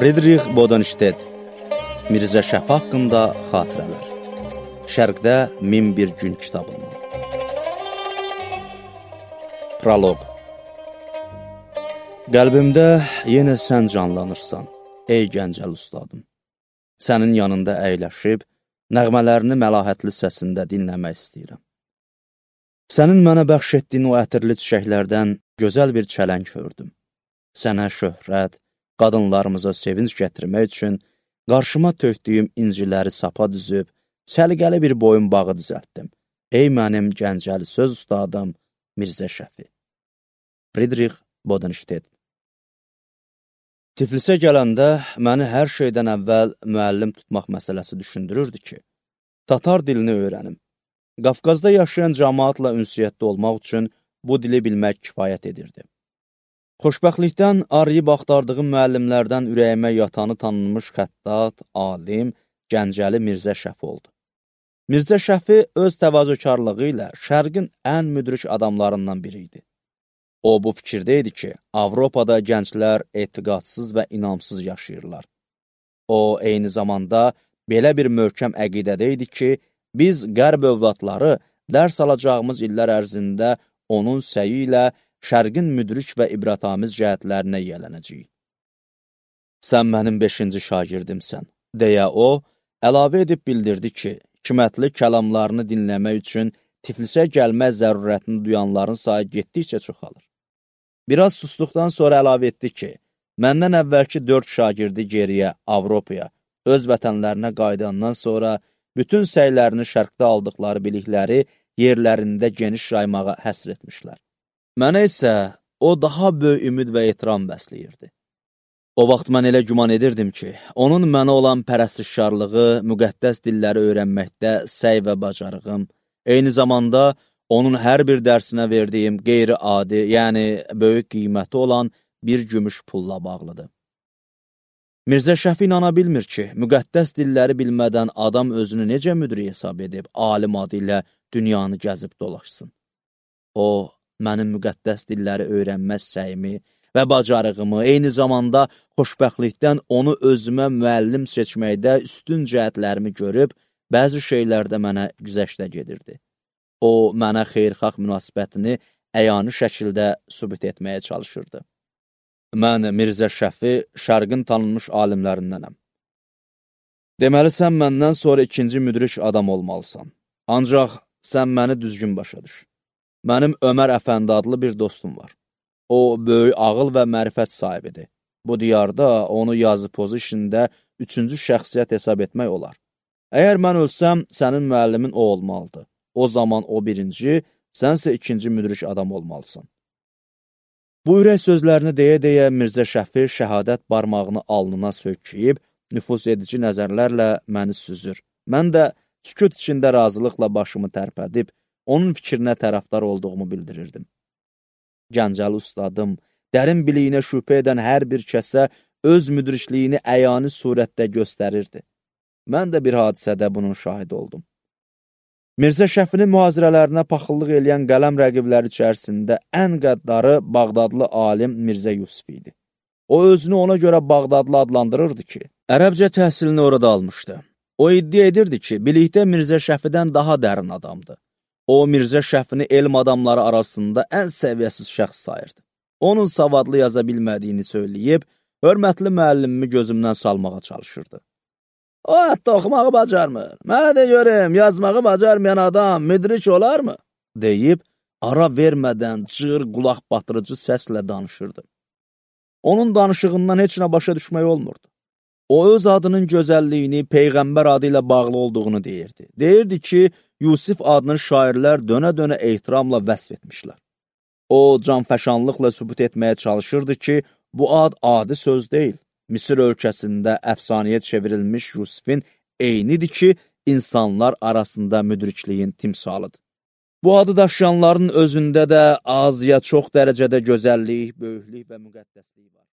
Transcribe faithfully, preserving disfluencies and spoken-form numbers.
Friedrich Bodenstedt, Mirzə Şəfi haqqında xatirələr. Şərqdə min bir gün kitabından. Proloq. Qəlbimdə yenə sən canlanırsan, ey gəncəl ustadım. Sənin yanında əyləşib, nəğmələrini məlahətli səsində dinləmək istəyirəm. Sənin mənə bəxş etdiyin o ətirli çiçəklərdən gözəl bir çələng hördüm. Sənə şöhrət, qadınlarımıza sevinç gətirmək üçün qarşıma tökdüyüm inciləri sapa düzüb, səliqəli bir boyun bağı düzəltdim. Ey mənim gəncəli söz ustadım, Mirzə Şəfi. Friedrich Bodenstedt. Tiflisə gələndə məni hər şeydən əvvəl müəllim tutmaq məsələsi düşündürürdü ki, tatar dilini öyrənim. Qafqazda yaşayan cəmaatla ünsiyyətdə olmaq üçün bu dili bilmək kifayət edirdi. Xoşbəxtlikdən arayıb axtardığım müəllimlərdən ürəyimə yatanı tanınmış xəttat, alim, gəncəli Mirzə Şəfi oldu. Mirzə Şəfi öz təvazökarlığı ilə şərqin ən müdrik adamlarından biri idi. O, bu fikirdə idi ki, Avropada gənclər etiqadsız və inamsız yaşayırlar. O, eyni zamanda belə bir möhkəm əqidədə idi ki, biz qərb övladları dərs alacağımız illər ərzində onun səyi ilə şərqin müdrik və ibrətamiz cəhətlərinə yiyələnəcəyik. Sən mənim beşinci şagirdimsən, deyə o, əlavə edib bildirdi ki, hikmətli kəlamlarını dinləmək üçün Tiflisə gəlmək zərurətini duyanların sayı getdikcə çoxalır. Biraz susduqdan sonra əlavə etdi ki, məndən əvvəlki dörd şagirdi geriyə, Avropaya, öz vətənlərinə qayıdandan sonra bütün səylərini şərqdə aldıqları bilikləri yerlərində geniş yaymağa həsr etmişlər. Mənə isə o daha böyük ümid və etiram bəsləyirdi. O vaxt mən elə güman edirdim ki, onun mənə olan pərəstişkarlığı, müqəddəs dilləri öyrənməkdə səy və bacarığım, eyni zamanda onun hər bir dərsinə verdiyim qeyri-adi, yəni böyük qiyməti olan bir gümüş pulla bağlıdır. Mirzə Şəfi inana bilmir ki, müqəddəs dilləri bilmədən adam özünü necə müdrik hesab edib, alim adı ilə dünyanı gəzib dolaşsın. O, mənim müqəddəs dilləri öyrənməz səyimi və bacarığımı, eyni zamanda xoşbəxtlikdən onu özümə müəllim seçməkdə üstün cəhətlərimi görüb, bəzi şeylərdə mənə güzəştə gedirdi. O, mənə xeyirxah münasibətini əyani şəkildə sübut etməyə çalışırdı. Mən Mirzə Şəfi şərqin tanınmış alimlərindənəm. Deməli, sən məndən sonra ikinci müdrik adam olmalısan. Ancaq sən məni düzgün başa düş. Mənim Ömər Əfəndi adlı bir dostum var. O, böyük ağıl və mərifət sahibidir. Bu diyarda onu yazı pozu işində üçüncü şəxsiyyət hesab etmək olar. Əgər mən ölsəm, sənin müəllimin o olmalıdır. O zaman o birinci, sənsə ikinci müdrik adam olmalısan. Bu ürək sözlərini deyə-deyə Mirzə Şəfi şəhadət barmağını alnına söküyüb, nüfuz edici nəzərlərlə məni süzür. Mən də sükut içində razılıqla başımı tərpədib, onun fikrinə tərəfdar olduğumu bildirirdim. Gəncəli ustadım, dərin biliyinə şübhə edən hər bir kəsə öz müdrikliyini əyani surətdə göstərirdi. Mən də bir hadisədə bunun şahid oldum. Mirzə Şəfinin mühazirələrinə paxıllıq eləyən qələm rəqibləri içərisində ən qəddarı Bağdadlı alim Mirzə Yusuf idi. O, özünü ona görə Bağdadlı adlandırırdı ki, ərəbcə təhsilini orada almışdı. O, iddia edirdi ki, bilikdə Mirzə Şəfidən daha dərin adamdı. O, Mirzə Şəfini elm adamları arasında ən səviyyəsiz şəxs sayırdı. Onun savadlı yaza bilmədiyini söyləyib, hörmətli müəllimimi gözümdən salmağa çalışırdı. O, hətta oxumağı bacarmır. Mənə də görüm, yazmağı bacarmayan adam müdrik olar mı? Deyib, ara vermədən cığır qulaq batırıcı səslə danışırdı. Onun danışığından heç nə başa düşmək olmurdu. O, öz adının gözəlliyini Peyğəmbər adı ilə bağlı olduğunu deyirdi. Deyirdi ki, Yusif adını şairlər dönə-dönə ehtiramla vəsf etmişlər. O, canfəşanlıqla sübut etməyə çalışırdı ki, bu ad adi söz deyil. Misir ölkəsində əfsanəyə çevrilmiş Yusifin eynidir ki, insanlar arasında müdrikliyin timsalıdır. Bu adı daşıyanların özündə də az ya çox dərəcədə gözəllik, böyüklük və müqəddəslik var.